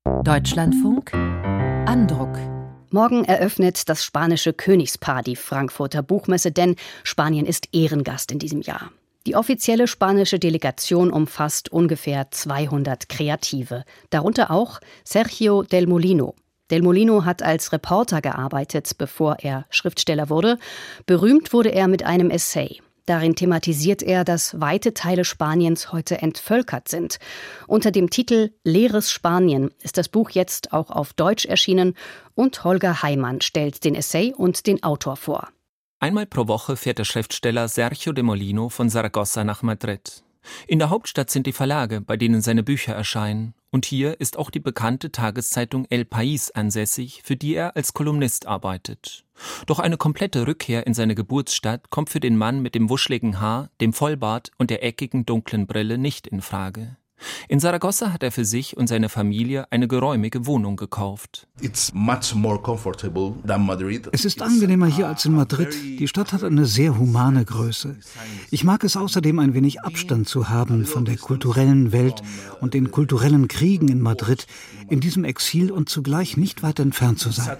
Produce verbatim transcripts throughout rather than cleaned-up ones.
Deutschlandfunk Andruck. Morgen eröffnet das spanische Königspaar die Frankfurter Buchmesse, denn Spanien ist Ehrengast in diesem Jahr. Die offizielle spanische Delegation umfasst ungefähr zweihundert Kreative, darunter auch Sergio del Molino. Del Molino hat als Reporter gearbeitet, bevor er Schriftsteller wurde. Berühmt wurde er mit einem Essay. Darin thematisiert er, dass weite Teile Spaniens heute entvölkert sind. Unter dem Titel »Leeres Spanien« ist das Buch jetzt auch auf Deutsch erschienen und Holger Heimann stellt den Essay und den Autor vor. Einmal pro Woche fährt der Schriftsteller Sergio del Molino von Saragossa nach Madrid. In der Hauptstadt sind die Verlage, bei denen seine Bücher erscheinen. Und hier ist auch die bekannte Tageszeitung El País ansässig, für die er als Kolumnist arbeitet. Doch eine komplette Rückkehr in seine Geburtsstadt kommt für den Mann mit dem wuscheligen Haar, dem Vollbart und der eckigen dunklen Brille nicht in Frage. In Saragossa hat er für sich und seine Familie eine geräumige Wohnung gekauft. It's much more comfortable than Madrid. Es ist angenehmer hier als in Madrid. Die Stadt hat eine sehr humane Größe. Ich mag es außerdem, ein wenig Abstand zu haben von der kulturellen Welt und den kulturellen Kriegen in Madrid, in diesem Exil und zugleich nicht weit entfernt zu sein.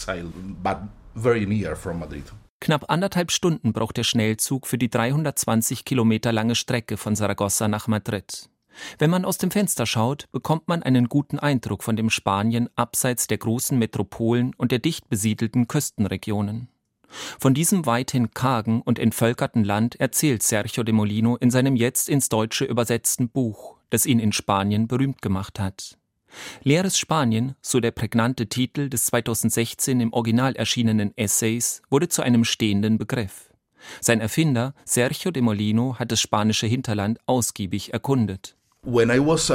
Knapp anderthalb Stunden braucht der Schnellzug für die dreihundertzwanzig Kilometer lange Strecke von Saragossa nach Madrid. Wenn man aus dem Fenster schaut, bekommt man einen guten Eindruck von dem Spanien abseits der großen Metropolen und der dicht besiedelten Küstenregionen. Von diesem weithin kargen und entvölkerten Land erzählt Sergio del Molino in seinem jetzt ins Deutsche übersetzten Buch, das ihn in Spanien berühmt gemacht hat. »Leeres Spanien«, so der prägnante Titel des zweitausendsechzehn im Original erschienenen Essays, wurde zu einem stehenden Begriff. Sein Erfinder, Sergio del Molino, hat das spanische Hinterland ausgiebig erkundet. Als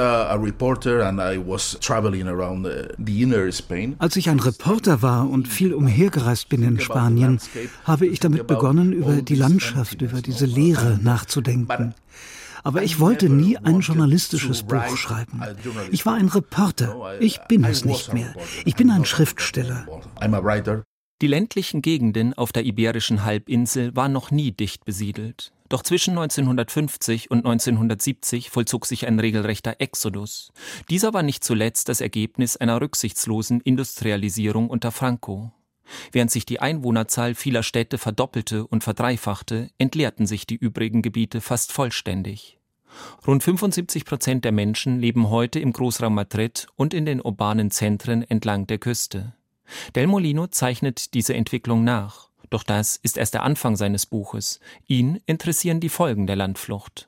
ich ein Reporter war und viel umhergereist bin in Spanien, habe ich damit begonnen, über die Landschaft, über diese Leere nachzudenken. Aber ich wollte nie ein journalistisches Buch schreiben. Ich war ein Reporter. Ich bin es nicht mehr. Ich bin ein Schriftsteller. Die ländlichen Gegenden auf der Iberischen Halbinsel waren noch nie dicht besiedelt. Doch zwischen neunzehnhundertfünfzig und neunzehnhundertsiebzig vollzog sich ein regelrechter Exodus. Dieser war nicht zuletzt das Ergebnis einer rücksichtslosen Industrialisierung unter Franco. Während sich die Einwohnerzahl vieler Städte verdoppelte und verdreifachte, entleerten sich die übrigen Gebiete fast vollständig. Rund fünfundsiebzig Prozent der Menschen leben heute im Großraum Madrid und in den urbanen Zentren entlang der Küste. Del Molino zeichnet diese Entwicklung nach. Doch das ist erst der Anfang seines Buches. Ihn interessieren die Folgen der Landflucht.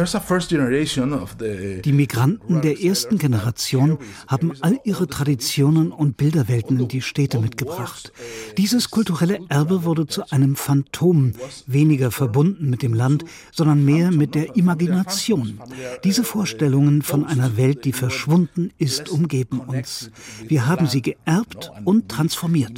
Die Migranten der ersten Generation haben all ihre Traditionen und Bilderwelten in die Städte mitgebracht. Dieses kulturelle Erbe wurde zu einem Phantom, weniger verbunden mit dem Land, sondern mehr mit der Imagination. Diese Vorstellungen von einer Welt, die verschwunden ist, umgeben uns. Wir haben sie geerbt und transformiert.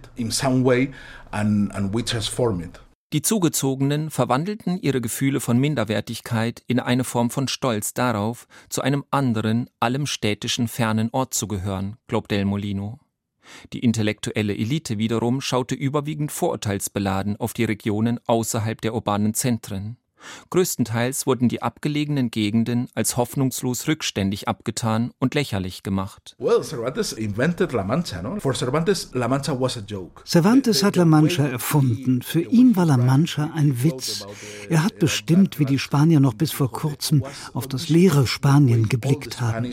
Die Zugezogenen verwandelten ihre Gefühle von Minderwertigkeit in eine Form von Stolz darauf, zu einem anderen, allem städtischen fernen Ort zu gehören, glaubt Del Molino. Die intellektuelle Elite wiederum schaute überwiegend vorurteilsbeladen auf die Regionen außerhalb der urbanen Zentren. Größtenteils wurden die abgelegenen Gegenden als hoffnungslos rückständig abgetan und lächerlich gemacht. Cervantes hat La Mancha erfunden. Für ihn war La Mancha ein Witz. Er hat bestimmt, wie die Spanier noch bis vor kurzem auf das leere Spanien geblickt haben.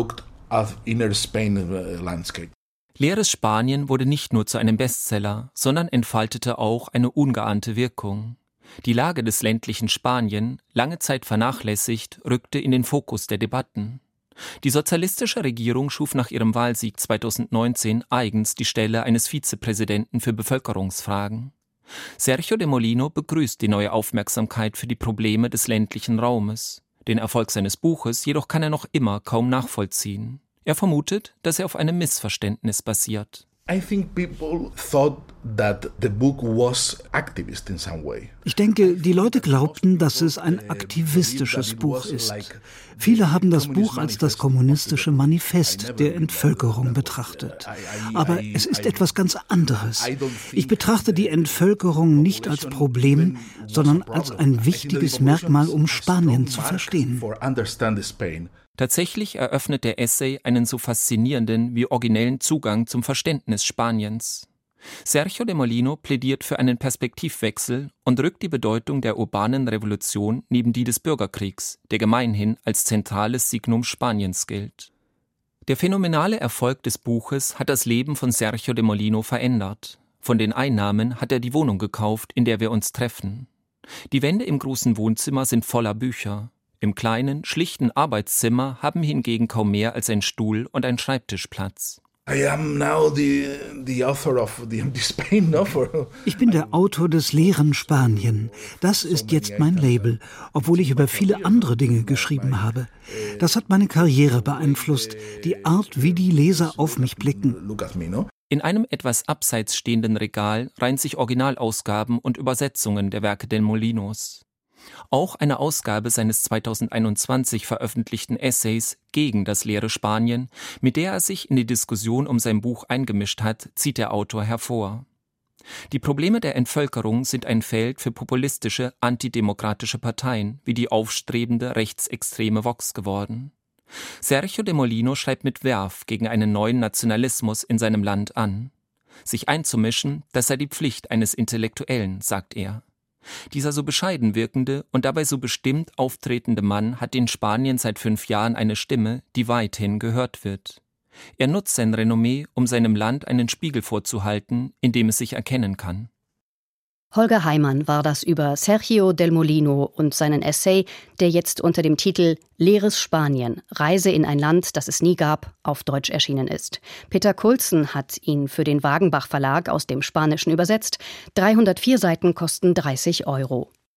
»Leeres Spanien« wurde nicht nur zu einem Bestseller, sondern entfaltete auch eine ungeahnte Wirkung. Die Lage des ländlichen Spanien, lange Zeit vernachlässigt, rückte in den Fokus der Debatten. Die sozialistische Regierung schuf nach ihrem Wahlsieg zweitausendneunzehn eigens die Stelle eines Vizepräsidenten für Bevölkerungsfragen. Sergio del Molino begrüßt die neue Aufmerksamkeit für die Probleme des ländlichen Raumes. Den Erfolg seines Buches jedoch kann er noch immer kaum nachvollziehen. Er vermutet, dass er auf einem Missverständnis basiert. Ich denke, die Leute glaubten, dass es ein aktivistisches Buch ist. Viele haben das Buch als das kommunistische Manifest der Entvölkerung betrachtet. Aber es ist etwas ganz anderes. Ich betrachte die Entvölkerung nicht als Problem, sondern als ein wichtiges Merkmal, um Spanien zu verstehen. Tatsächlich eröffnet der Essay einen so faszinierenden wie originellen Zugang zum Verständnis Spaniens. Sergio de Molino plädiert für einen Perspektivwechsel und rückt die Bedeutung der urbanen Revolution neben die des Bürgerkriegs, der gemeinhin als zentrales Signum Spaniens gilt. Der phänomenale Erfolg des Buches hat das Leben von Sergio de Molino verändert. Von den Einnahmen hat er die Wohnung gekauft, in der wir uns treffen. Die Wände im großen Wohnzimmer sind voller Bücher. Im kleinen, schlichten Arbeitszimmer haben hingegen kaum mehr als ein Stuhl und ein Schreibtisch Platz. I am now the, the author of the Empty Spain, no? For Ich bin der Autor des leeren Spanien. Das ist jetzt mein Label, obwohl ich über viele andere Dinge geschrieben habe. Das hat meine Karriere beeinflusst, die Art, wie die Leser auf mich blicken. Look at me, no? In einem etwas abseits stehenden Regal reihen sich Originalausgaben und Übersetzungen der Werke del Molinos. Auch eine Ausgabe seines zweitausendeinundzwanzig veröffentlichten Essays gegen das leere Spanien, mit der er sich in die Diskussion um sein Buch eingemischt hat, zieht der Autor hervor. Die Probleme der Entvölkerung sind ein Feld für populistische, antidemokratische Parteien wie die aufstrebende rechtsextreme Vox geworden. Sergio de Molino schreibt mit Verve gegen einen neuen Nationalismus in seinem Land an. Sich einzumischen, das sei die Pflicht eines Intellektuellen, sagt er. Dieser so bescheiden wirkende und dabei so bestimmt auftretende Mann hat in Spanien seit fünf Jahren eine Stimme, die weithin gehört wird. Er nutzt sein Renommee, um seinem Land einen Spiegel vorzuhalten, in dem es sich erkennen kann. Holger Heimann war das über Sergio del Molino und seinen Essay, der jetzt unter dem Titel »Leeres Spanien. Reise in ein Land, das es nie gab« auf Deutsch erschienen ist. Peter Kulzen hat ihn für den Wagenbach Verlag aus dem Spanischen übersetzt. dreihundertvier Seiten kosten dreißig Euro.